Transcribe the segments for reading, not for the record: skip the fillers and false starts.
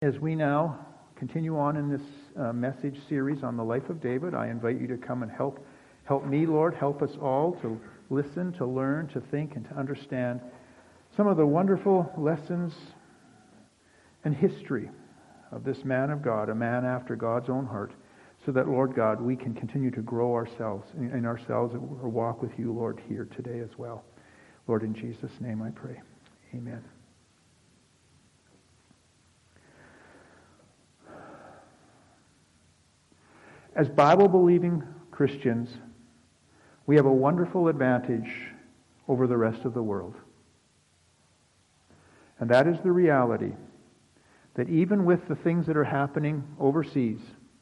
As we now continue on in this message series on the life of David, I invite you to come and help me, Lord, help us all to listen, to learn, to think, and to understand some of the wonderful lessons and history of this man of God, a man after God's own heart, so that, Lord God, we can continue to grow ourselves in ourselves and walk with you, Lord, here today as well. Lord, in Jesus' name I pray. Amen. As Bible-believing Christians, we have a wonderful advantage over the rest of the world. And that is the reality that even with the things that are happening overseas,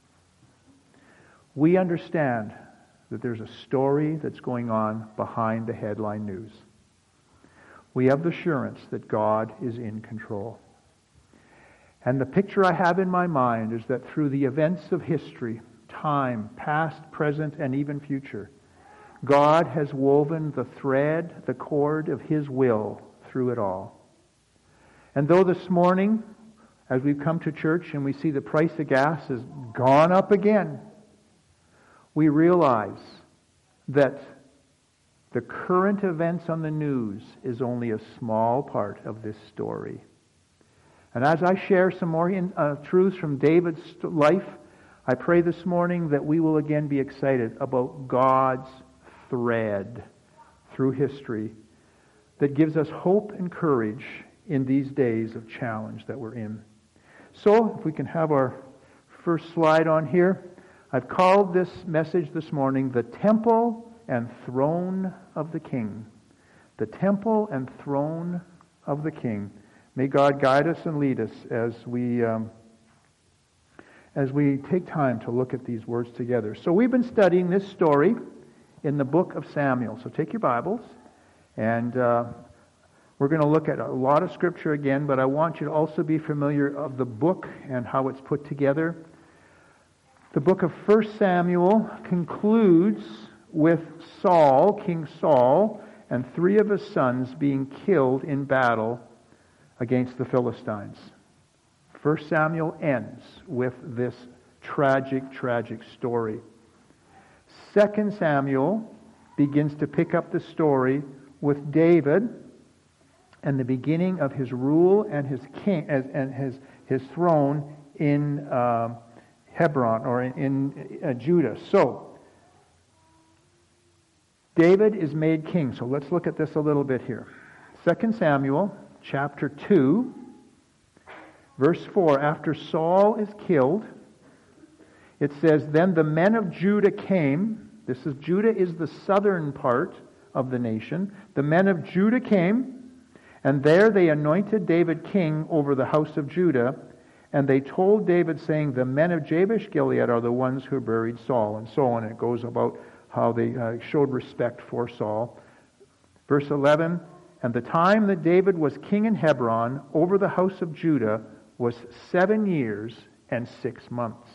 we understand that there's a story that's going on behind the headline news. We have the assurance that God is in control. And the picture I have in my mind is that through the events of history, time, past, present, and even future, God has woven the thread, the cord of His will through it all. And though this morning, as we've come to church and we see the price of gas has gone up again, we realize that the current events on the news is only a small part of this story. And as I share some more truths from David's life, I pray this morning that we will again be excited about God's thread through history that gives us hope and courage in these days of challenge that we're in. So, if we can have our first slide on here, I've called this message this morning, The Temple and Throne of the King. The Temple and Throne of the King. May God guide us and lead us as we take time to look at these words together. So we've been studying this story in the book of Samuel. So take your Bibles, and we're going to look at a lot of Scripture again, but I want you to also be familiar of the book and how it's put together. The book of 1 Samuel concludes with Saul, King Saul, and 3 of his sons being killed in battle against the Philistines. 1 Samuel ends with this tragic story. 2 Samuel begins to pick up the story with David and the beginning of his rule and his king and his throne in Hebron or in Judah. So David is made king. So let's look at this a little bit here. 2 Samuel chapter 2. Verse 4, after Saul is killed, it says, then the men of Judah came. Judah is the southern part of the nation. The men of Judah came, and there they anointed David king over the house of Judah. And they told David, saying, the men of Jabesh Gilead are the ones who buried Saul. And so on. It goes about how they showed respect for Saul. Verse 11, and the time that David was king in Hebron over the house of Judah was 7 years and 6 months.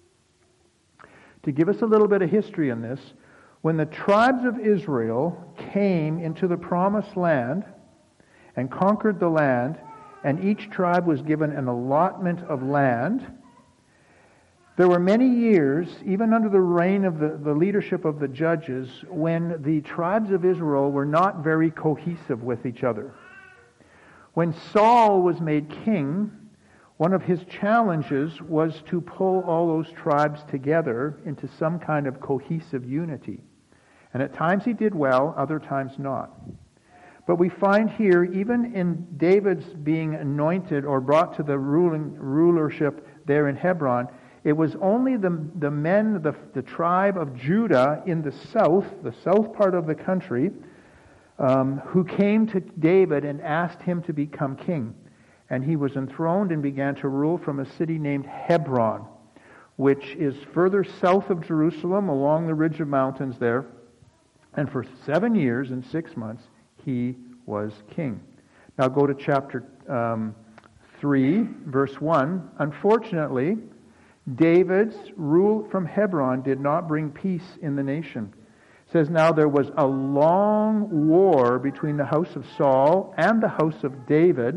To give us a little bit of history on this, when the tribes of Israel came into the promised land and conquered the land, and each tribe was given an allotment of land, there were many years, even under the reign of the leadership of the judges, when the tribes of Israel were not very cohesive with each other. When Saul was made king, one of his challenges was to pull all those tribes together into some kind of cohesive unity. And at times he did well, other times not. But we find here, even in David's being anointed or brought to the rulership there in Hebron, it was only the men, the tribe of Judah in the south part of the country, who came to David and asked him to become king. And he was enthroned and began to rule from a city named Hebron, which is further south of Jerusalem along the ridge of mountains there. And for 7 years and 6 months, he was king. Now go to chapter 3, verse 1. Unfortunately, David's rule from Hebron did not bring peace in the nation. It says, now there was a long war between the house of Saul and the house of David,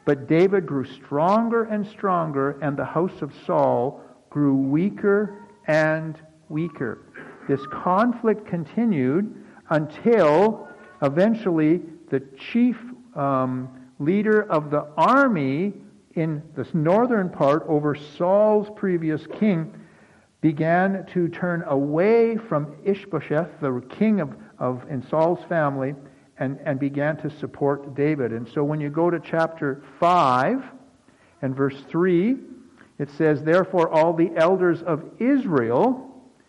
But David grew stronger and stronger, and the house of Saul grew weaker and weaker. This conflict continued until eventually the chief leader of the army in this northern part over Saul's previous king began to turn away from Ishbosheth, the king in Saul's family, and began to support David. And so when you go to chapter 5 and verse 3, it says, "Therefore all the elders of Israel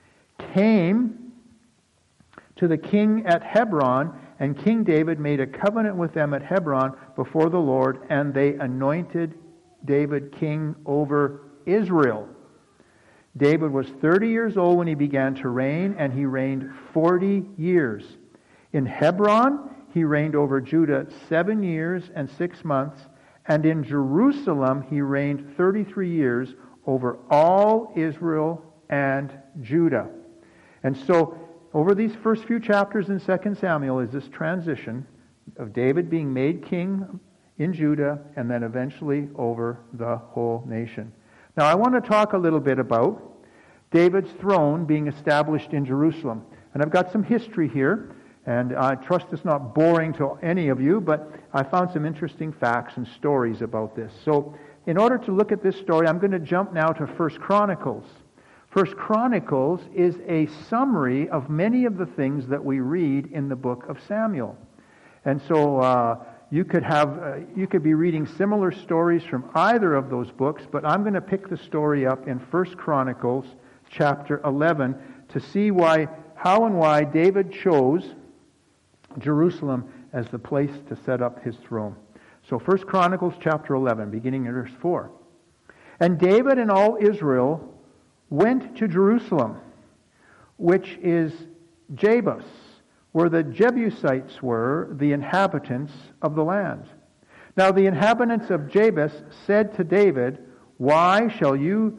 came to the king at Hebron, and King David made a covenant with them at Hebron before the Lord, and they anointed David king over Israel." David was 30 years old when he began to reign, and he reigned 40 years. In Hebron, he reigned over Judah 7 years and 6 months, and in Jerusalem he reigned 33 years over all Israel and Judah. And so, over these first few chapters in 2 Samuel is this transition of David being made king in Judah and then eventually over the whole nation. Now I want to talk a little bit about David's throne being established in Jerusalem. And I've got some history here, and I trust it's not boring to any of you, but I found some interesting facts and stories about this. So in order to look at this story, I'm going to jump now to 1 Chronicles. 1 Chronicles is a summary of many of the things that we read in the book of Samuel. And so you could be reading similar stories from either of those books, but I'm going to pick the story up in 1 Chronicles chapter 11 to see how and why David chose Jerusalem as the place to set up his throne. So 1 Chronicles chapter 11, beginning in verse 4. "And David and all Israel went to Jerusalem, which is Jebus, where the Jebusites were, the inhabitants of the land. Now the inhabitants of Jebus said to David, you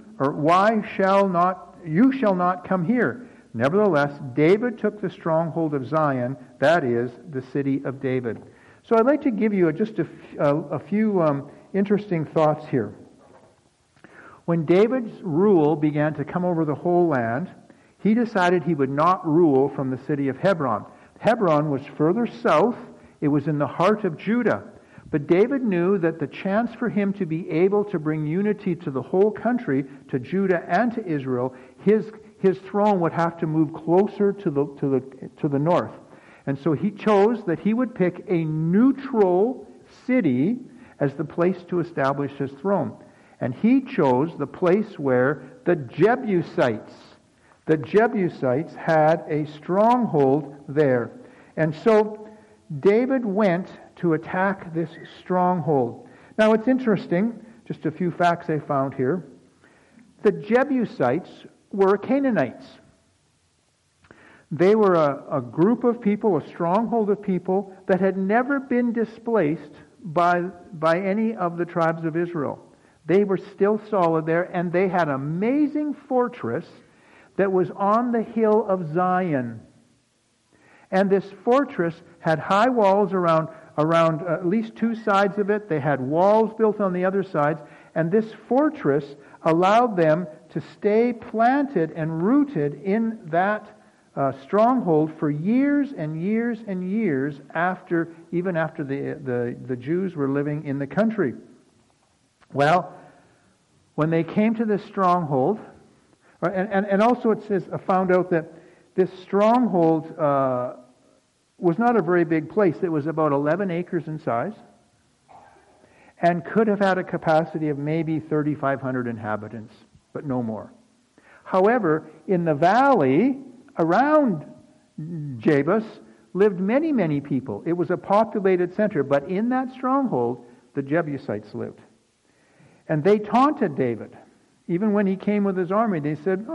shall not come here. Nevertheless, David took the stronghold of Zion, that is, the city of David." So I'd like to give you just a few interesting thoughts here. When David's rule began to come over the whole land, he decided he would not rule from the city of Hebron. Hebron was further south. It was in the heart of Judah. But David knew that the chance for him to be able to bring unity to the whole country, to Judah and to Israel, his throne would have to move closer to the north. And so he chose that he would pick a neutral city as the place to establish his throne. And he chose the place where the Jebusites had a stronghold there. And so David went to attack this stronghold. Now it's interesting, just a few facts I found here. The Jebusites were Canaanites. They were a group of people, a stronghold of people that had never been displaced by any of the tribes of Israel. They were still solid there, and they had an amazing fortress that was on the hill of Zion. And this fortress had high walls around at least two sides of it. They had walls built on the other sides, and this fortress allowed them to stay planted and rooted in that stronghold for years and years and years even after the Jews were living in the country. Well, when they came to this stronghold, and also it says, I found out that this stronghold was not a very big place. It was about 11 acres in size and could have had a capacity of maybe 3,500 inhabitants, but no more. However, in the valley around Jebus lived many, many people. It was a populated center, but in that stronghold, the Jebusites lived. And they taunted David. Even when he came with his army, they said,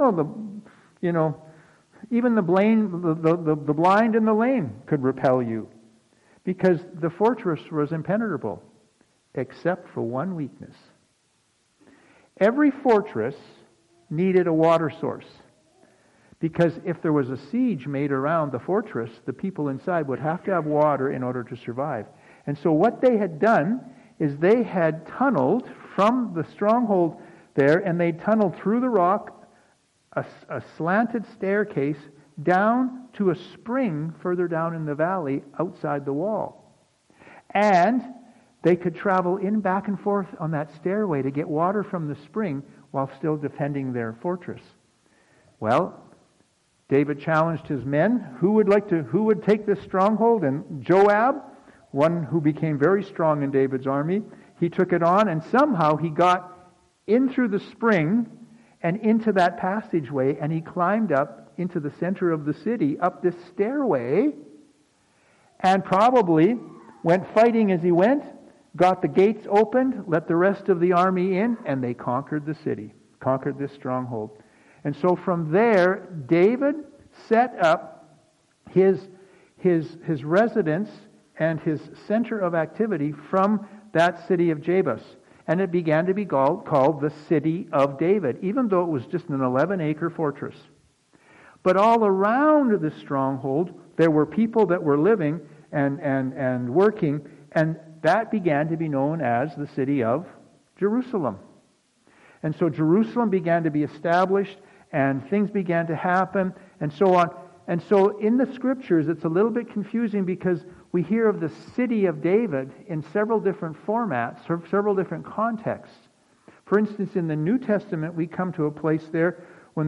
even the blind and the lame could repel you, because the fortress was impenetrable, except for one weakness. Every fortress needed a water source, because if there was a siege made around the fortress, the people inside would have to have water in order to survive. And so what they had done is they had tunneled from the stronghold there, and they tunneled through the rock a slanted staircase down to a spring further down in the valley outside the wall. And they could travel in back and forth on that stairway to get water from the spring while still defending their fortress. Well, David challenged his men. Who would take this stronghold? And Joab, one who became very strong in David's army, he took it on, and somehow he got in through the spring and into that passageway, and he climbed up into the center of the city, up this stairway, and probably went fighting as he went, got the gates opened, let the rest of the army in, and they conquered the city, conquered this stronghold. And so from there, David set up his residence and his center of activity from that city of Jebus. And it began to be called the City of David, even though it was just an 11-acre fortress. But all around this stronghold, there were people that were living and working, and that began to be known as the city of Jerusalem. And so Jerusalem began to be established, and things began to happen, and so on. And so in the Scriptures, it's a little bit confusing because we hear of the city of David in several different formats, or several different contexts. For instance, in the New Testament, we come to a place there when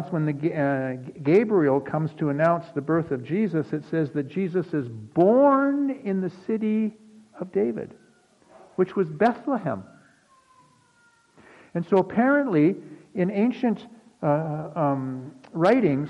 Gabriel comes to announce the birth of Jesus, it says that Jesus is born in the city of David, which was Bethlehem. And so apparently, in ancient writings,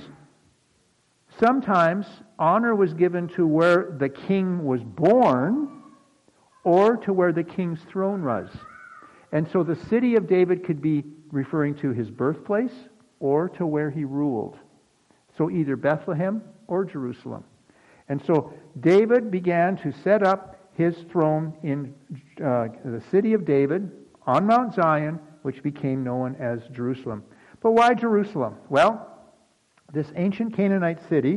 sometimes honor was given to where the king was born or to where the king's throne was. And so the city of David could be referring to his birthplace or to where he ruled. So either Bethlehem or Jerusalem. And so David began to set up his throne in the city of David on Mount Zion, which became known as Jerusalem. But why Jerusalem? Well, this ancient Canaanite city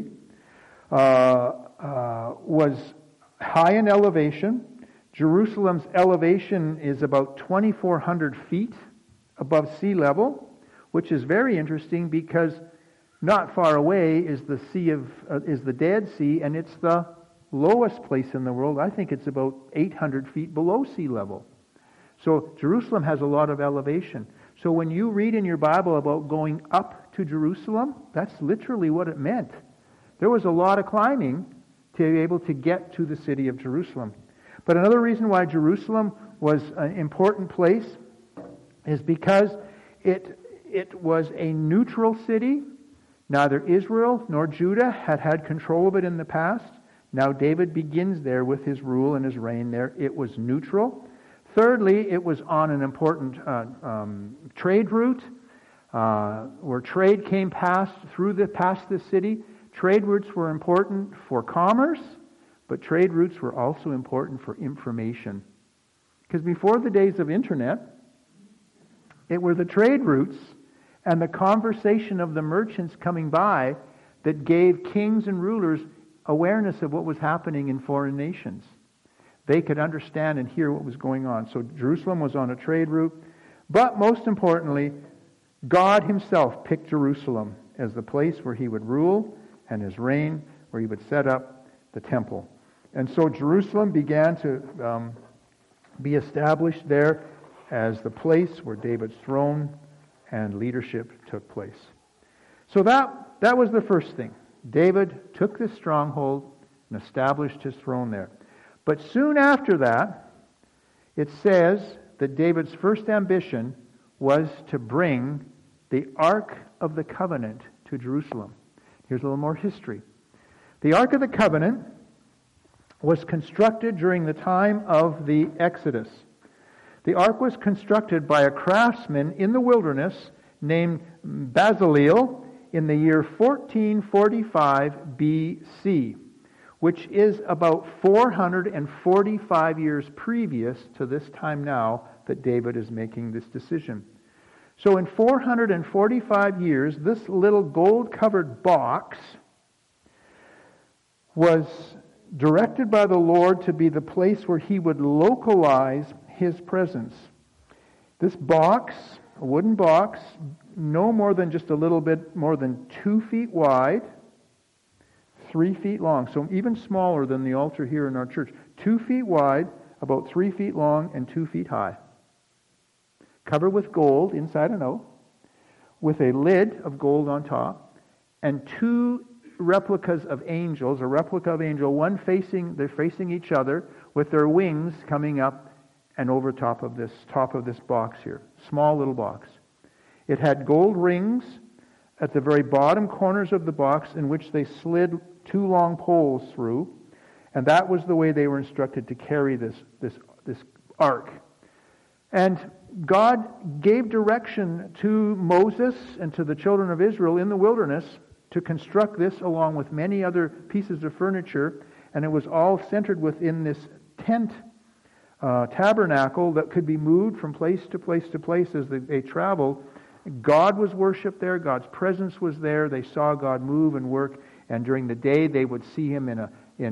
was high in elevation. Jerusalem's elevation is about 2,400 feet above sea level, which is very interesting because not far away is the Dead Sea, and it's the lowest place in the world. I think it's about 800 feet below sea level. So Jerusalem has a lot of elevation. So when you read in your Bible about going up to Jerusalem, that's literally what it meant. There was a lot of climbing to be able to get to the city of Jerusalem. But another reason why Jerusalem was an important place is because it was a neutral city. Neither Israel nor Judah had control of it in the past. Now David begins there with his rule and his reign there. It was neutral. Thirdly, it was on an important trade route where trade came past the city. Trade routes were important for commerce, but trade routes were also important for information. Because before the days of internet, it were the trade routes and the conversation of the merchants coming by that gave kings and rulers awareness of what was happening in foreign nations. They could understand and hear what was going on. So Jerusalem was on a trade route. But most importantly, God himself picked Jerusalem as the place where he would rule and his reign, where he would set up the temple. And so Jerusalem began to be established there as the place where David's throne and leadership took place. So that was the first thing. David took this stronghold and established his throne there. But soon after that, it says that David's first ambition was to bring the Ark of the Covenant to Jerusalem. Here's a little more history. The Ark of the Covenant was constructed during the time of the Exodus. The ark was constructed by a craftsman in the wilderness named Bezaleel in the year 1445 BC, which is about 445 years previous to this time now that David is making this decision. So in 445 years, this little gold-covered box was directed by the Lord to be the place where he would localize His presence. This box, a wooden box, no more than just a little bit more than 2 feet wide, 3 feet long, so even smaller than the altar here in our church. 2 feet wide, about 3 feet long, and 2 feet high. Covered with gold inside and out, with a lid of gold on top, and 2 replicas of angels, a replica of angel, they're facing each other, with their wings coming up and over top of this box here. Small little box. It had gold rings at the very bottom corners of the box in which they slid 2 long poles through, and that was the way they were instructed to carry this ark. And God gave direction to Moses and to the children of Israel in the wilderness to construct this along with many other pieces of furniture, and it was all centered within this tent tabernacle that could be moved from place to place to place as they traveled. God was worshipped there. God's presence was there. They saw God move and work, and during the day they would see Him in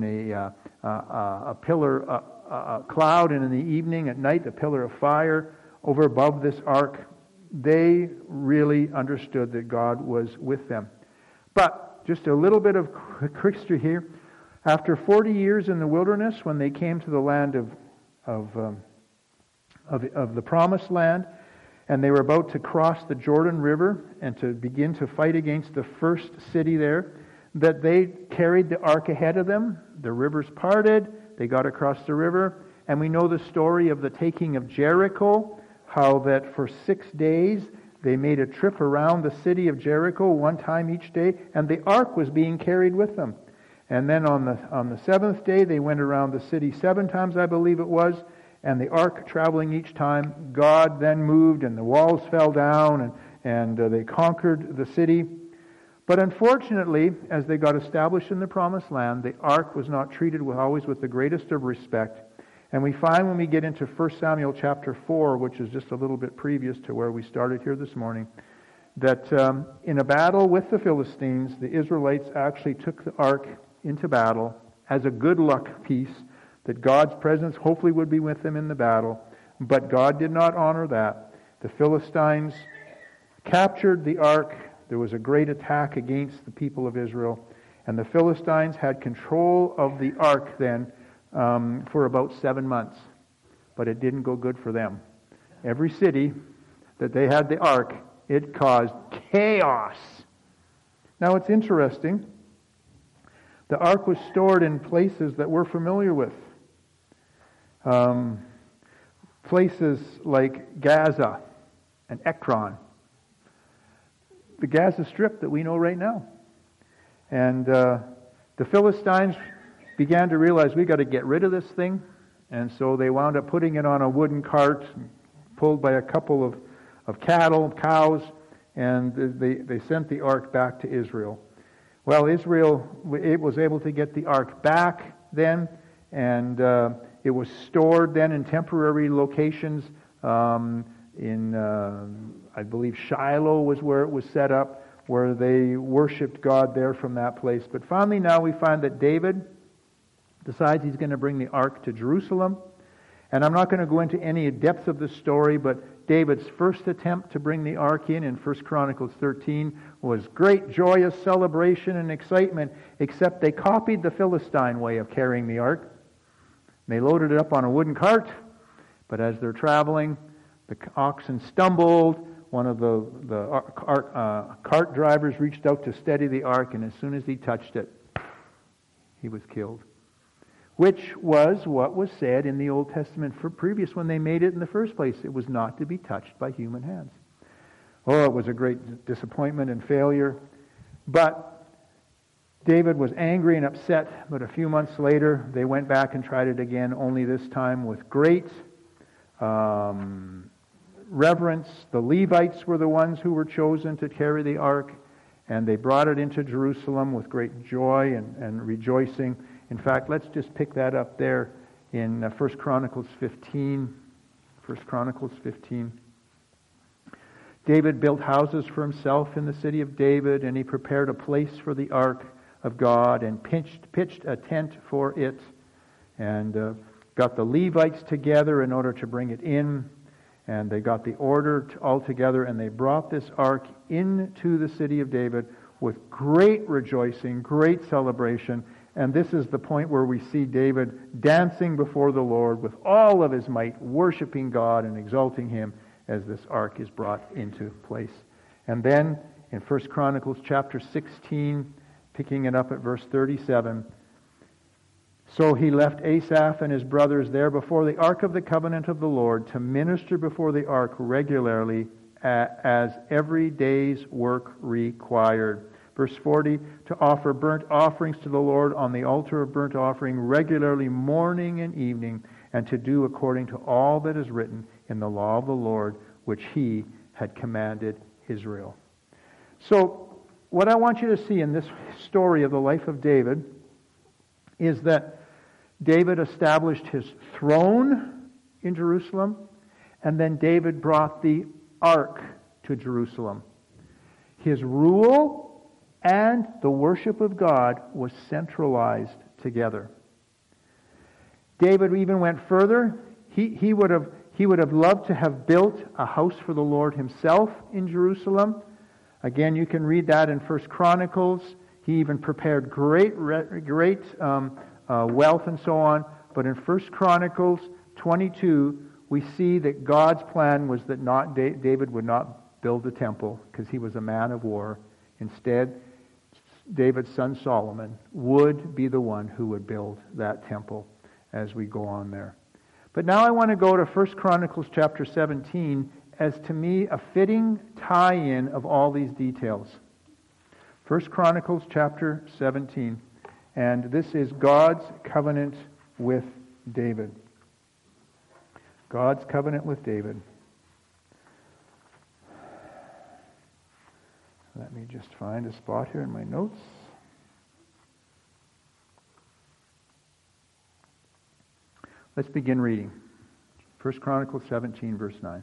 a pillar, a cloud, and in the evening, at night, a pillar of fire over above this ark. They really understood that God was with them. But just a little bit of history here. After 40 years in the wilderness, when they came to the land of the Promised Land, and they were about to cross the Jordan River and to begin to fight against the first city there, that they carried the ark ahead of them. The rivers parted. They got across the river. And we know the story of the taking of Jericho, how that for 6 days they made a trip around the city of Jericho, one time each day, and the ark was being carried with them. And then on the 7th day, they went around the city 7 times, I believe it was, and the ark traveling each time. God then moved, and the walls fell down, and they conquered the city. But unfortunately, as they got established in the Promised Land, the ark was not treated always with the greatest of respect. And we find when we get into 1 Samuel chapter 4, which is just a little bit previous to where we started here this morning, that in a battle with the Philistines, the Israelites actually took the ark into battle as a good luck piece, that God's presence hopefully would be with them in the battle. But God did not honor that. The Philistines captured the ark. There was a great attack against the people of Israel. And the Philistines had control of the ark then for about 7 months. But it didn't go good for them. Every city that they had the ark, it caused chaos. Now it's interesting. The ark was stored in places that we're familiar with. Places like Gaza and Ekron. The Gaza Strip that we know right now. And the Philistines began to realize, we've got to get rid of this thing. And so they wound up putting it on a wooden cart pulled by a couple of cows, and they sent the ark back to Israel. Well, Israel was able to get the ark back then, and it was stored then in temporary locations. I believe Shiloh was where it was set up, where they worshipped God there from that place. But finally now we find that David decides he's going to bring the ark to Jerusalem. And I'm not going to go into any depth of the story, but David's first attempt to bring the ark in 1 Chronicles 13 was great, joyous celebration and excitement, except they copied the Philistine way of carrying the ark. They loaded it up on a wooden cart, but as they're traveling, the oxen stumbled. One of the cart drivers reached out to steady the ark, and as soon as he touched it, he was killed. Which was what was said in the Old Testament for previous when they made it in the first place. It was not to be touched by human hands. Oh, it was a great disappointment and failure. But David was angry and upset, but a few months later they went back and tried it again, only this time with great reverence. The Levites were the ones who were chosen to carry the ark, and they brought it into Jerusalem with great joy and rejoicing. In fact, let's just pick that up there in 1 Chronicles 15. 1 Chronicles 15. David built houses for himself in the city of David, and he prepared a place for the ark of God and pitched a tent for it. And got the Levites together in order to bring it in, and they got the order all together, and they brought this ark into the city of David with great rejoicing, great celebration. And this is the point where we see David dancing before the Lord with all of his might, worshiping God and exalting Him as this ark is brought into place. And then in 1 Chronicles chapter 16, picking it up at verse 37, so he left Asaph and his brothers there before the ark of the covenant of the Lord to minister before the ark regularly as every day's work required. Verse 40, to offer burnt offerings to the Lord on the altar of burnt offering regularly morning and evening, and to do according to all that is written in the law of the Lord, which He had commanded Israel. So, what I want you to see in this story of the life of David is that David established his throne in Jerusalem, and then David brought the ark to Jerusalem. His rule and the worship of God was centralized together. David even went further. He would have loved to have built a house for the Lord himself in Jerusalem. Again, you can read that in 1 Chronicles. He even prepared great wealth and so on. But in 1 Chronicles 22, we see that God's plan was that David would not build the temple because he was a man of war. Instead, David's son Solomon would be the one who would build that temple as we go on there. But now I want to go to 1 Chronicles chapter 17 as, to me, a fitting tie-in of all these details. 1 Chronicles chapter 17. And this is God's covenant with David. God's covenant with David. Let me just find a spot here in my notes. Let's begin reading. 1 Chronicles 17, verse 9.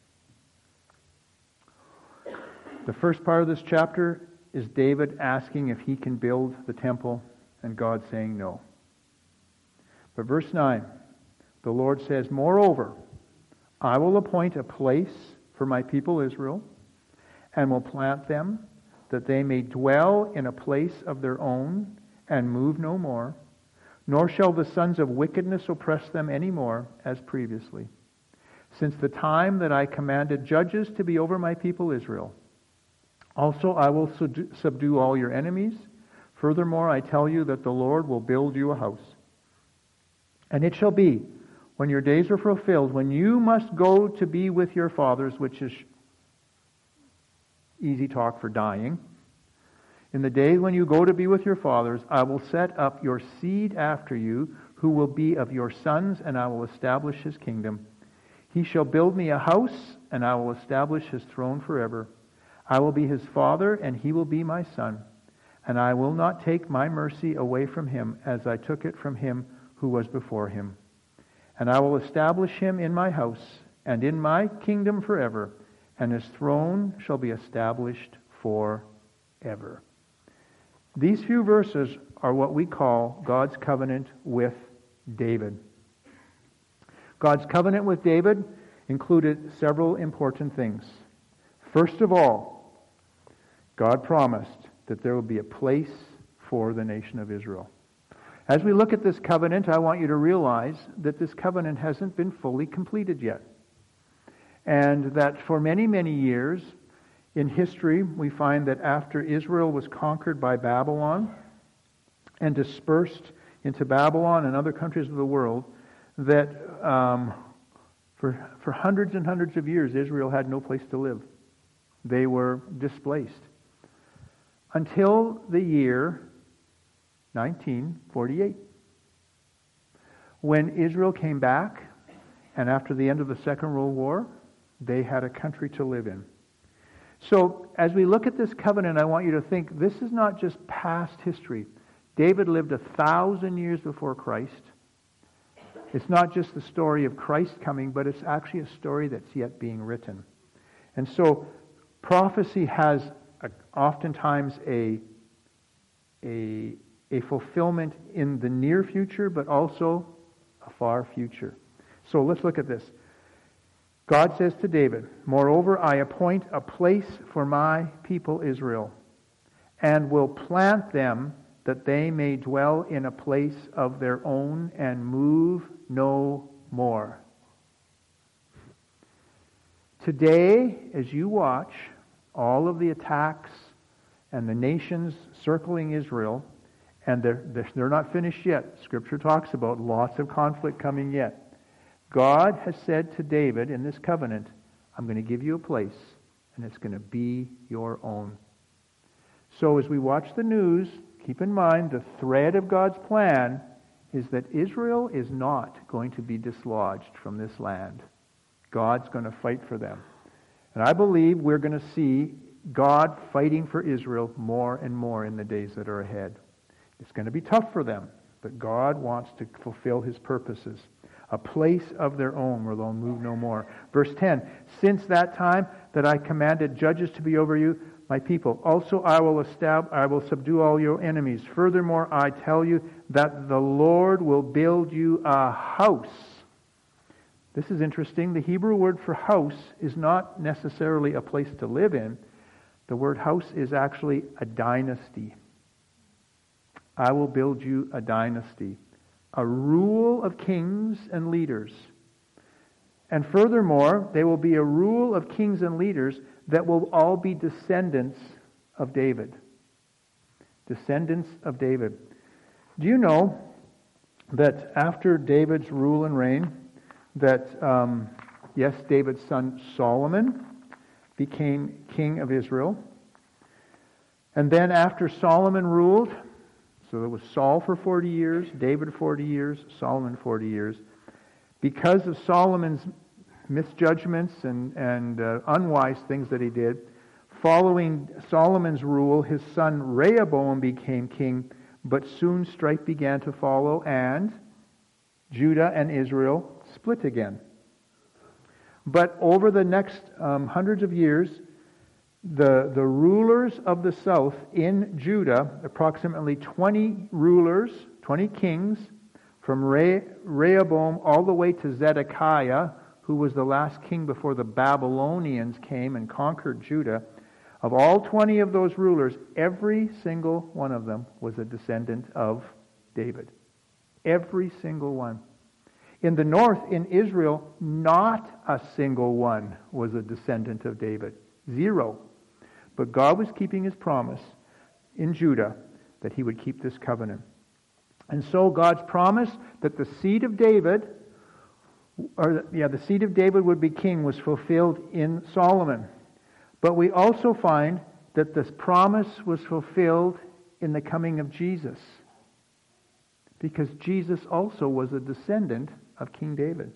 The first part of this chapter is David asking if he can build the temple, and God saying no. But verse 9, the Lord says, moreover, I will appoint a place for my people Israel, and will plant them, that they may dwell in a place of their own, and move no more, nor shall the sons of wickedness oppress them any more, as previously, since the time that I commanded judges to be over my people Israel. Also I will subdue all your enemies. Furthermore, I tell you that the Lord will build you a house. And it shall be, when your days are fulfilled, when you must go to be with your fathers, which is easy talk for dying. In the day when you go to be with your fathers, I will set up your seed after you, who will be of your sons, and I will establish his kingdom. He shall build me a house, and I will establish his throne forever. I will be his father, and he will be my son. And I will not take my mercy away from him, as I took it from him who was before him. And I will establish him in my house, and in my kingdom forever, and his throne shall be established forever. These few verses are what we call God's covenant with David. God's covenant with David included several important things. First of all, God promised that there would be a place for the nation of Israel. As we look at this covenant, I want you to realize that this covenant hasn't been fully completed yet. And that for many, many years in history, we find that after Israel was conquered by Babylon and dispersed into Babylon and other countries of the world, that for hundreds and hundreds of years, Israel had no place to live. They were displaced. Until the year 1948, when Israel came back, and after the end of the Second World War, they had a country to live in. So, as we look at this covenant, I want you to think this is not just past history. David lived 1,000 years before Christ. It's not just the story of Christ coming, but it's actually a story that's yet being written. And so, prophecy has oftentimes a fulfillment in the near future, but also a far future. So let's look at this. God says to David, "Moreover, I appoint a place for my people Israel, and will plant them that they may dwell in a place of their own and move no more." Today, as you watch all of the attacks and the nations circling Israel, and they're not finished yet. Scripture talks about lots of conflict coming yet. God has said to David in this covenant, "I'm going to give you a place, and it's going to be your own." So as we watch the news, keep in mind the thread of God's plan is that Israel is not going to be dislodged from this land. God's going to fight for them. And I believe we're going to see God fighting for Israel more and more in the days that are ahead. It's going to be tough for them, but God wants to fulfill His purposes. A place of their own where they'll move no more. Verse 10, "Since that time that I commanded judges to be over you, my people, also I will subdue all your enemies. Furthermore, I tell you that the Lord will build you a house." This is interesting. The Hebrew word for house is not necessarily a place to live in. The word house is actually a dynasty. I will build you a dynasty. A rule of kings and leaders. And furthermore, there will be a rule of kings and leaders that will all be descendants of David. Descendants of David. Do you know that after David's rule and reign, that, yes, David's son Solomon became king of Israel. And then after Solomon ruled, so there was Saul for 40 years, David 40 years, Solomon 40 years. Because of Solomon's misjudgments and unwise things that he did, following Solomon's rule, his son Rehoboam became king, but soon strife began to follow, and Judah and Israel split again. But over the next hundreds of years, the rulers of the south in Judah, approximately 20 rulers, 20 kings, from Rehoboam all the way to Zedekiah, who was the last king before the Babylonians came and conquered Judah. Of all 20 of those rulers, every single one of them was a descendant of David. Every single one. In the north, in Israel, not a single one was a descendant of David. Zero. But God was keeping His promise in Judah that He would keep this covenant. And so God's promise that the seed of David, the seed of David would be king was fulfilled in Solomon. But we also find that this promise was fulfilled in the coming of Jesus. Because Jesus also was a descendant of King David.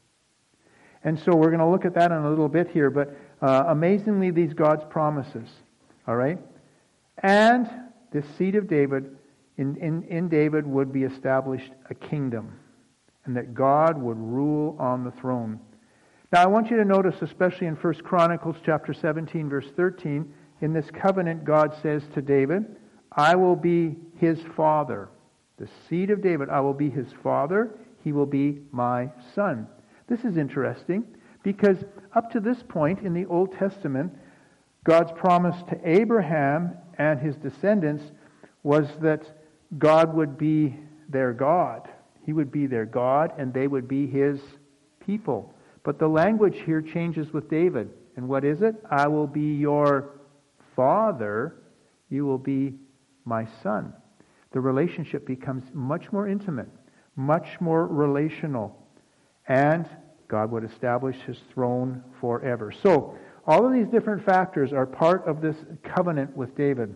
And so we're going to look at that in a little bit here, but amazingly these God's promises. All right? And this seed of David, in David would be established a kingdom, and that God would rule on the throne. Now I want you to notice, especially in 1 Chronicles chapter 17, verse 13, in this covenant God says to David, "I will be his father." The seed of David, I will be his father, he will be my son. This is interesting because up to this point in the Old Testament, God's promise to Abraham and his descendants was that God would be their God. He would be their God and they would be his people. But the language here changes with David. And what is it? "I will be your father, you will be my son." The relationship becomes much more intimate, much more relational, and God would establish his throne forever. So, all of these different factors are part of this covenant with David.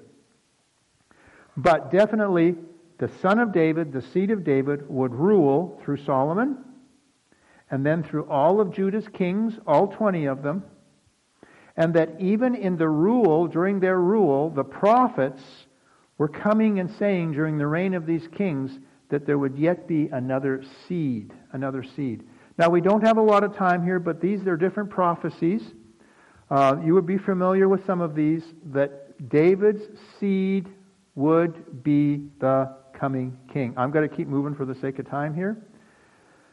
But definitely, the son of David, the seed of David, would rule through Solomon, and then through all of Judah's kings, all 20 of them, and that even in the rule, during their rule, the prophets were coming and saying during the reign of these kings that there would yet be another seed, another seed. Now we don't have a lot of time here, but these are different prophecies. You would be familiar with some of these, that David's seed would be the coming king. I'm going to keep moving for the sake of time here.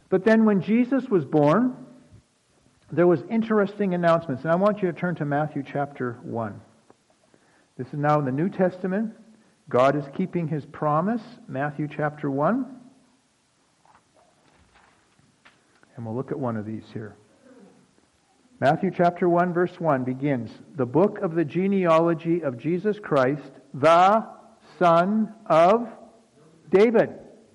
But then when Jesus was born, there was interesting announcements. And I want you to turn to Matthew chapter 1. This is now in the New Testament. God is keeping His promise. Matthew chapter 1. And we'll look at one of these here. Matthew chapter 1 verse 1 begins, "The book of the genealogy of Jesus Christ, the son of David."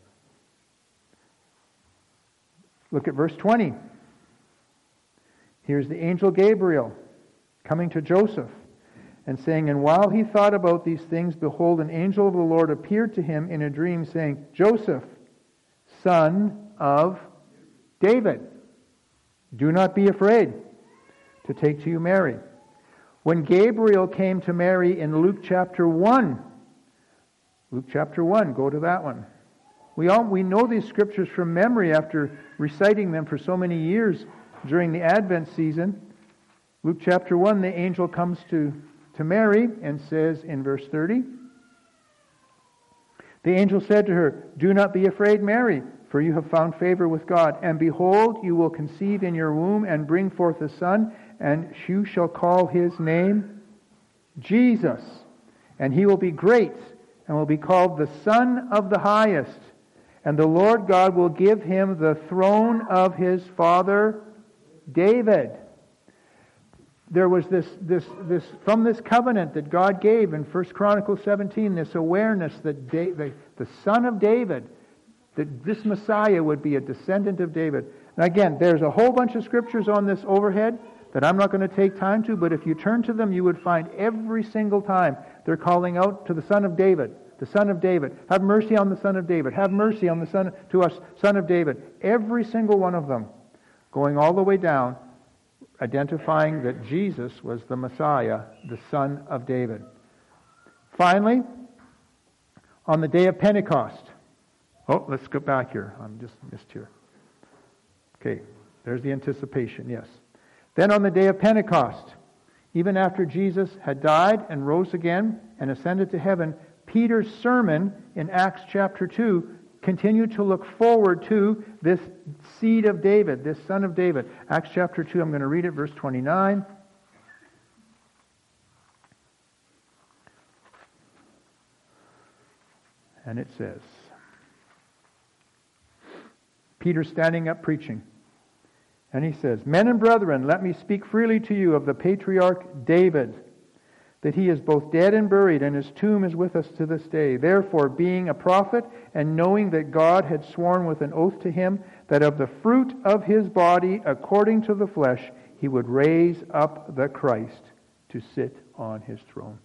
Look at verse 20. Here's the angel Gabriel coming to Joseph and saying, "And while he thought about these things, behold, an angel of the Lord appeared to him in a dream, saying, Joseph, son of David, do not be afraid to take to you Mary." When Gabriel came to Mary in Luke chapter 1, go to that one. We know these scriptures from memory after reciting them for so many years during the Advent season. Luke chapter 1, the angel comes to Mary and says in verse 30, "The angel said to her, 'Do not be afraid, Mary, for you have found favor with God. And behold, you will conceive in your womb and bring forth a son, and you shall call his name Jesus. And he will be great and will be called the Son of the Highest. And the Lord God will give him the throne of his father David." There was this from this covenant that God gave in 1 Chronicles 17, this awareness that the son of David, that this Messiah would be a descendant of David. And again, there's a whole bunch of scriptures on this overhead that I'm not going to take time to, but if you turn to them, you would find every single time they're calling out to the son of David. The son of David. Have mercy on the son of David. Have mercy on the son of David. Every single one of them going all the way down, identifying that Jesus was the Messiah, the son of David. Finally, on the day of Pentecost. Oh, let's go back here. I'm just missed here. Okay, there's the anticipation, yes. Then on the day of Pentecost, even after Jesus had died and rose again and ascended to heaven, Peter's sermon in Acts chapter 2 continued to look forward to this seed of David, this son of David. Acts chapter 2, I'm going to read it, verse 29. And it says, Peter's standing up preaching. And he says, "Men and brethren, let me speak freely to you of the patriarch David, that he is both dead and buried, and his tomb is with us to this day. Therefore, being a prophet, and knowing that God had sworn with an oath to him, that of the fruit of his body, according to the flesh, he would raise up the Christ to sit on his throne."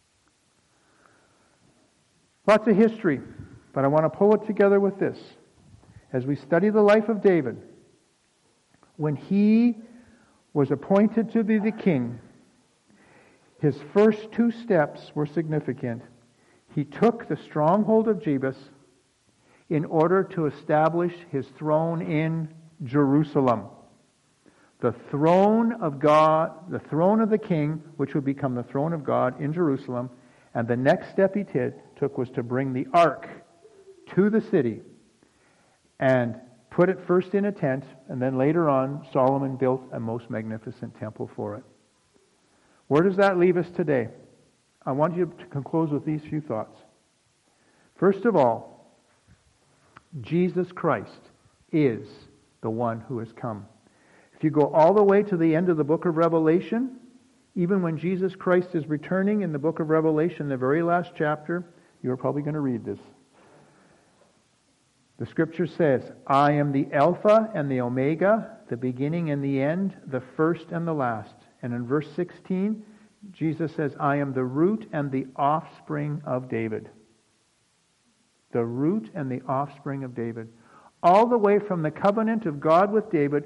Lots of history, but I want to pull it together with this. As we study the life of David, when he was appointed to be the king, his first two steps were significant. He took the stronghold of Jebus in order to establish his throne in Jerusalem. The throne of God, the throne of the king, which would become the throne of God in Jerusalem. And the next step he took was to bring the ark to the city and put it first in a tent, and then later on Solomon built a most magnificent temple for it. Where does that leave us today? I want you to close with these few thoughts. First of all, Jesus Christ is the one who has come. If you go all the way to the end of the book of Revelation, even when Jesus Christ is returning in the book of Revelation, the very last chapter, you're probably going to read this. The scripture says, "I am the Alpha and the Omega, the beginning and the end, the first and the last." And in verse 16, Jesus says, "I am the root and the offspring of David." The root and the offspring of David. All the way from the covenant of God with David,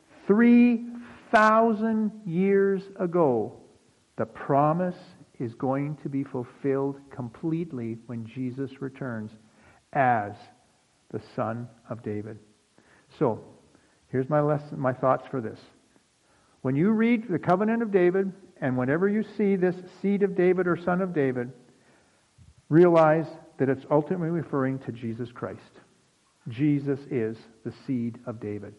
3,000 years ago, the promise is going to be fulfilled completely when Jesus returns as the Son of David. So, here's my lesson, my thoughts for this. When you read the covenant of David, and whenever you see this seed of David or son of David, realize that it's ultimately referring to Jesus Christ. Jesus is the seed of David.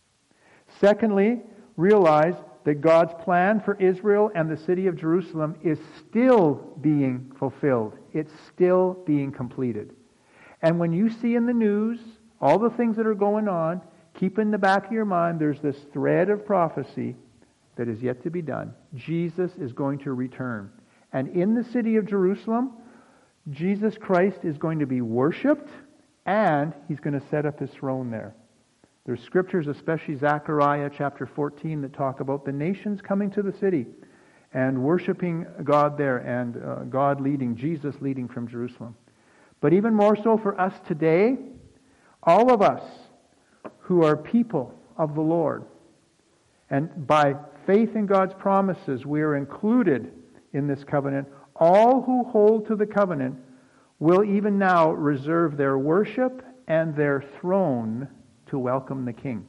Secondly, realize that God's plan for Israel and the city of Jerusalem is still being fulfilled. It's still being completed. And when you see in the news all the things that are going on, keep in the back of your mind there's this thread of prophecy that is yet to be done. Jesus is going to return. And in the city of Jerusalem, Jesus Christ is going to be worshipped, and He's going to set up His throne there. There's scriptures, especially Zechariah chapter 14, that talk about the nations coming to the city and worshiping God there, and God leading, Jesus leading from Jerusalem. But even more so for us today, all of us who are people of the Lord, and by faith in God's promises, we are included in this covenant. All who hold to the covenant will even now reserve their worship and their throne to welcome the King.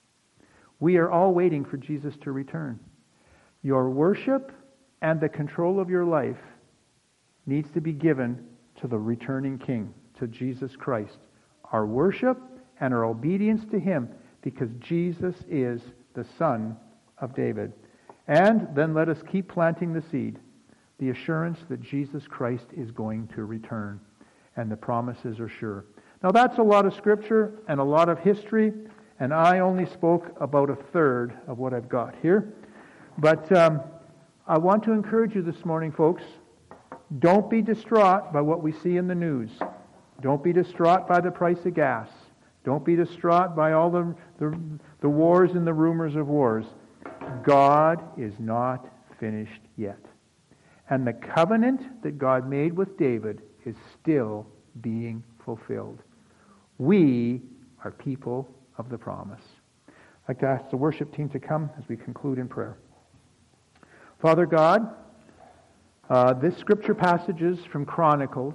We are all waiting for Jesus to return. Your worship and the control of your life needs to be given to the returning King, to Jesus Christ. Our worship and our obedience to Him, because Jesus is the Son of David. And then let us keep planting the seed, the assurance that Jesus Christ is going to return, and the promises are sure. Now that's a lot of scripture and a lot of history, and I only spoke about a third of what I've got here. But I want to encourage you this morning, folks, don't be distraught by what we see in the news. Don't be distraught by the price of gas. Don't be distraught by all the wars and the rumors of wars. God is not finished yet. And the covenant that God made with David is still being fulfilled. We are people of the promise. I'd like to ask the worship team to come as we conclude in prayer. Father God, this scripture passage is from Chronicles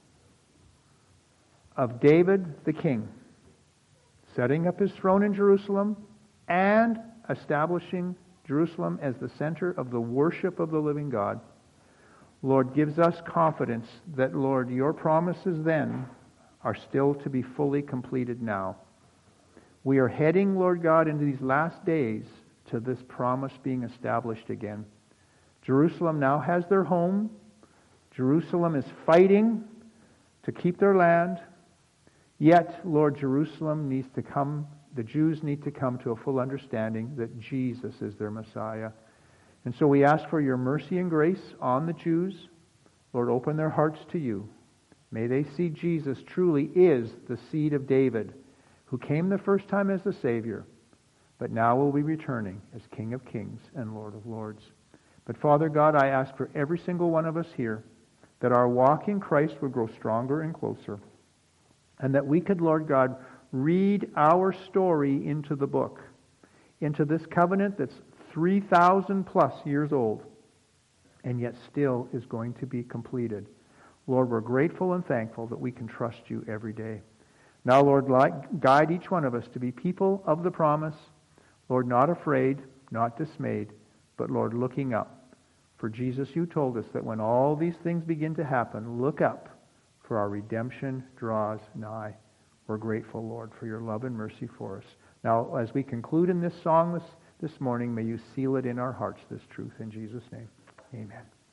of David the king, setting up his throne in Jerusalem and establishing Jerusalem as the center of the worship of the living God. Lord, gives us confidence that, Lord, your promises then are still to be fully completed now. We are heading, Lord God, into these last days to this promise being established again. Jerusalem now has their home. Jerusalem is fighting to keep their land. Yet, Lord, Jerusalem needs to come, the Jews need to come to a full understanding that Jesus is their Messiah. And so we ask for your mercy and grace on the Jews. Lord, open their hearts to you. May they see Jesus truly is the seed of David, who came the first time as the Savior, but now will be returning as King of Kings and Lord of Lords. But Father God, I ask for every single one of us here that our walk in Christ would grow stronger and closer, and that we could, Lord God, read our story into the book, into this covenant that's 3,000 plus years old, and yet still is going to be completed. Lord, we're grateful and thankful that we can trust you every day. Now, Lord, guide each one of us to be people of the promise. Lord, not afraid, not dismayed, but Lord, looking up. For Jesus, you told us that when all these things begin to happen, look up, for our redemption draws nigh. We're grateful, Lord, for your love and mercy for us. Now, as we conclude in this song this morning, may you seal it in our hearts, this truth. In Jesus' name, amen.